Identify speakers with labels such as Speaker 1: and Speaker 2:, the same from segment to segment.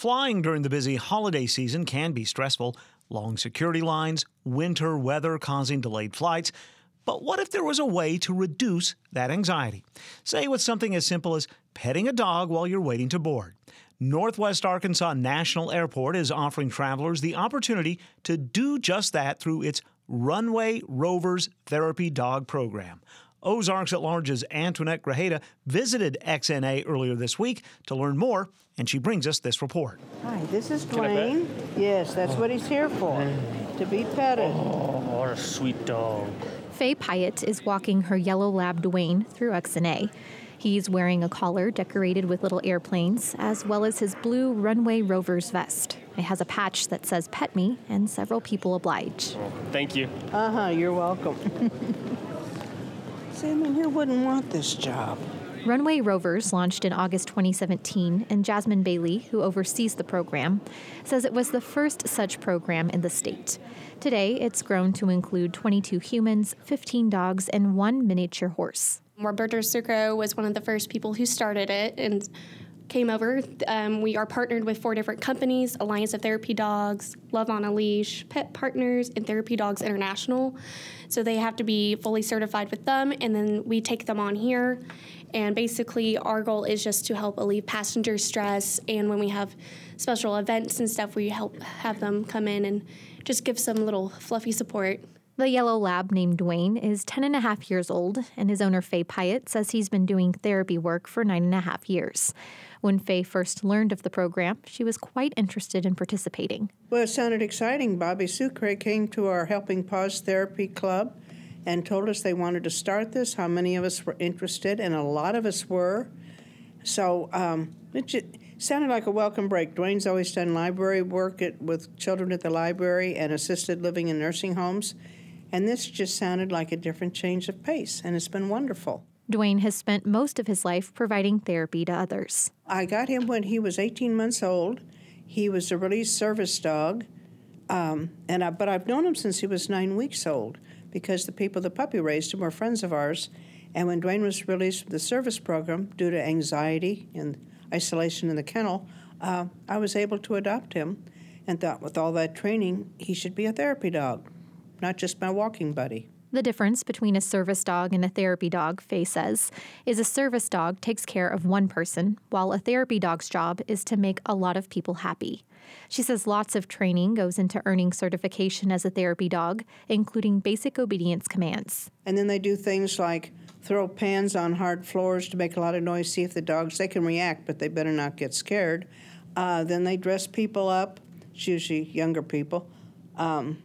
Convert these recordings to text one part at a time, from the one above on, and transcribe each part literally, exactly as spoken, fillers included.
Speaker 1: Flying during the busy holiday season can be stressful. Long security lines, winter weather causing delayed flights. But what if there was a way to reduce that anxiety? Say with something as simple as petting a dog while you're waiting to board. Northwest Arkansas National Airport is offering travelers the opportunity to do just that through its Runway Rovers Therapy Dog Program. Ozarks at Large's Antoinette Grajeda visited X N A earlier this week to learn more, and she brings us this report.
Speaker 2: Hi, this is Dwayne. Yes, that's what he's here for, to be petted.
Speaker 3: Oh, what a sweet dog.
Speaker 4: Faye Pyatt is walking her yellow lab Dwayne through X N A. He's wearing a collar decorated with little airplanes, as well as his blue Runway Rovers vest. It has a patch that says "Pet Me," and several people oblige.
Speaker 3: Oh, thank you.
Speaker 2: Uh-huh, you're welcome. See, I mean, who wouldn't want this job?
Speaker 4: Runway Rovers launched in August twenty seventeen, and Jasmine Bailey, who oversees the program, says it was the first such program in the state. Today, it's grown to include twenty-two humans, fifteen dogs, and one miniature horse.
Speaker 5: Roberto Sucro was one of the first people who started it and came over. Um, we are partnered with four different companies: Alliance of Therapy Dogs, Love on a Leash, Pet Partners, and Therapy Dogs International. So they have to be fully certified with them, and then we take them on here. And basically, our goal is just to help alleviate passenger stress. And when we have special events and stuff, we help have them come in and just give some little fluffy support.
Speaker 4: The yellow lab named Dwayne is ten and a half years old, and his owner, Faye Pyatt, says he's been doing therapy work for nine and a half years. When Faye first learned of the program, she was quite interested in participating.
Speaker 2: Well, it sounded exciting. Bobby Sucre came to our Helping Paws Therapy Club and told us they wanted to start this, how many of us were interested, and a lot of us were. So um, it just sounded like a welcome break. Dwayne's always done library work at, with children at the library and assisted living in nursing homes. And this just sounded like a different change of pace, and it's been wonderful.
Speaker 4: Dwayne has spent most of his life providing therapy to others.
Speaker 2: I got him when he was eighteen months old. He was a released service dog, um, and I, but I've known him since he was nine weeks old because the people the puppy raised him were friends of ours. And when Dwayne was released from the service program due to anxiety and isolation in the kennel, uh, I was able to adopt him and thought with all that training, he should be a therapy dog, not just my walking buddy.
Speaker 4: The difference between a service dog and a therapy dog, Faye says, is a service dog takes care of one person, while a therapy dog's job is to make a lot of people happy. She says lots of training goes into earning certification as a therapy dog, including basic obedience commands.
Speaker 2: And then they do things like throw pans on hard floors to make a lot of noise, see if the dogs, they can react, but they better not get scared. Uh, then they dress people up, it's usually younger people, um,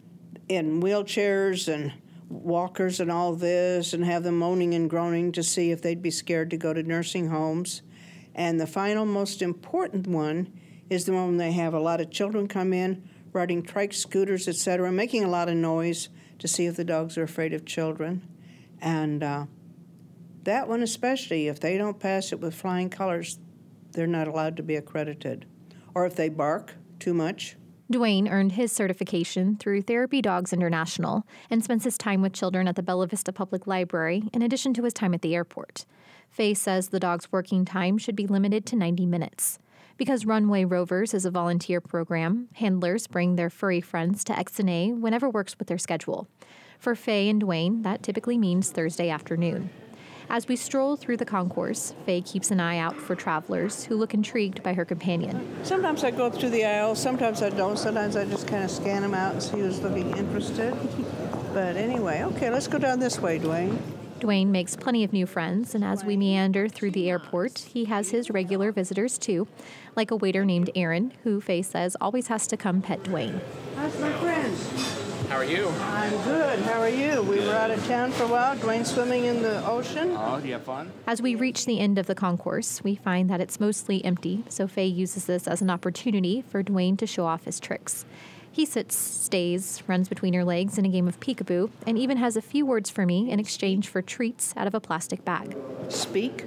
Speaker 2: in wheelchairs and walkers and all this, and have them moaning and groaning to see if they'd be scared to go to nursing homes. And the final, most important one is the one when they have a lot of children come in, riding trike scooters, et cetera, making a lot of noise to see if the dogs are afraid of children. And uh, that one especially, if they don't pass it with flying colors, they're not allowed to be accredited. Or if they bark too much.
Speaker 4: Dwayne earned his certification through Therapy Dogs International and spends his time with children at the Bella Vista Public Library in addition to his time at the airport. Faye says the dog's working time should be limited to ninety minutes. Because Runway Rovers is a volunteer program, handlers bring their furry friends to X N A whenever works with their schedule. For Faye and Dwayne, that typically means Thursday afternoon. As we stroll through the concourse, Faye keeps an eye out for travelers who look intrigued by her companion.
Speaker 2: Sometimes I go up through the aisles, sometimes I don't. Sometimes I just kind of scan them out and see who's looking interested. But anyway, okay, let's go down this way, Dwayne.
Speaker 4: Dwayne makes plenty of new friends, and as we meander through the airport, he has his regular visitors too, like a waiter named Aaron, who Faye says always has to come pet Dwayne.
Speaker 2: How's my friend?
Speaker 6: How are you?
Speaker 2: I'm good. How are you? We were out of town for a while. Dwayne swimming in the ocean.
Speaker 6: Oh, do you have fun?
Speaker 4: As we reach the end of the concourse, we find that it's mostly empty, so Faye uses this as an opportunity for Dwayne to show off his tricks. He sits, stays, runs between her legs in a game of peekaboo, and even has a few words for me in exchange for treats out of a plastic bag.
Speaker 2: Speak.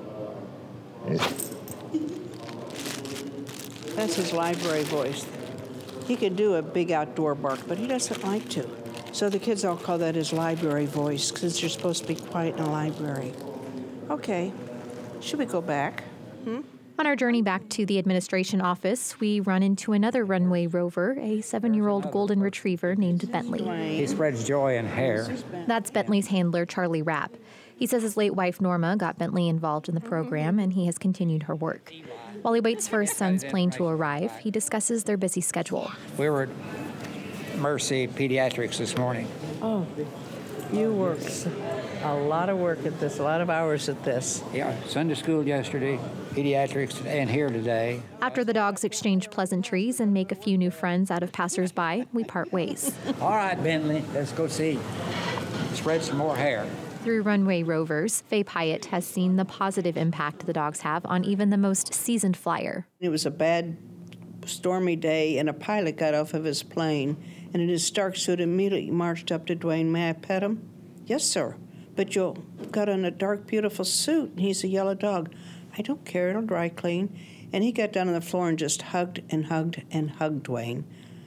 Speaker 2: That's his library voice. He could do a big outdoor bark, but he doesn't like to. So the kids all call that his library voice, because you're supposed to be quiet in a library. Okay, should we go back? Hmm?
Speaker 4: On our journey back to the administration office, we run into another runway rover, a seven-year-old golden retriever named Bentley.
Speaker 7: He spreads joy in hair.
Speaker 4: That's Bentley's handler, Charlie Rapp. He says his late wife, Norma, got Bentley involved in the program, and he has continued her work. While he waits for his son's plane to arrive, he discusses their busy schedule.
Speaker 7: We were at Mercy Pediatrics this morning.
Speaker 2: Oh, you work a lot of work at this, a lot of hours at this.
Speaker 7: Yeah, Sunday school yesterday, pediatrics, and here today.
Speaker 4: After the dogs exchange pleasantries and make a few new friends out of passersby, we part ways.
Speaker 7: All right, Bentley, let's go see. Spread some more hair.
Speaker 4: Through Runway Rovers, Faye Pyatt has seen the positive impact the dogs have on even the most seasoned flyer.
Speaker 2: It was a bad, stormy day, and a pilot got off of his plane, and in his Stark suit immediately marched up to Dwayne. May I pet him? Yes, sir. But you got on a dark, beautiful suit, and he's a yellow dog. I don't care, it'll dry clean. And he got down on the floor and just hugged and hugged and hugged Dwayne.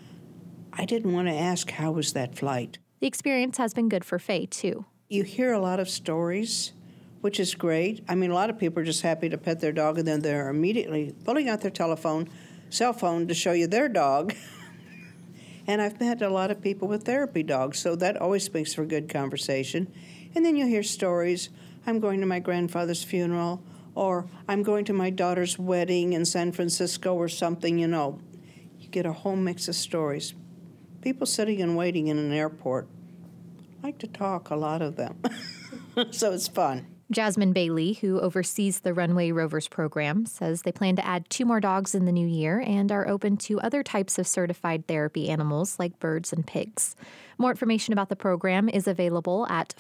Speaker 2: I didn't want to ask, how was that flight?
Speaker 4: The experience has been good for Faye, too.
Speaker 2: You hear a lot of stories, which is great. I mean, a lot of people are just happy to pet their dog, and then they're immediately pulling out their telephone, cell phone to show you their dog. And I've met a lot of people with therapy dogs, so that always makes for good conversation. And then you hear stories, I'm going to my grandfather's funeral, or I'm going to my daughter's wedding in San Francisco or something, you know. You get a whole mix of stories. People sitting and waiting in an airport like to talk, a lot of them. So it's fun.
Speaker 4: Jasmine Bailey, who oversees the Runway Rovers program, says they plan to add two more dogs in the new year and are open to other types of certified therapy animals like birds and pigs. More information about the program is available at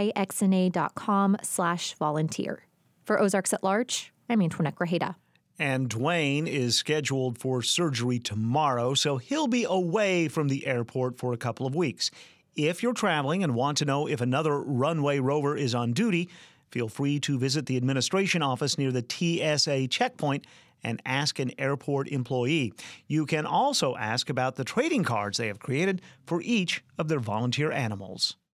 Speaker 4: flyxna.com slash volunteer. For Ozarks at Large, I'm Antoinette Grajeda.
Speaker 1: And Dwayne is scheduled for surgery tomorrow, so he'll be away from the airport for a couple of weeks. If you're traveling and want to know if another Runway Rover is on duty, feel free to visit the administration office near the T S A checkpoint and ask an airport employee. You can also ask about the trading cards they have created for each of their volunteer animals.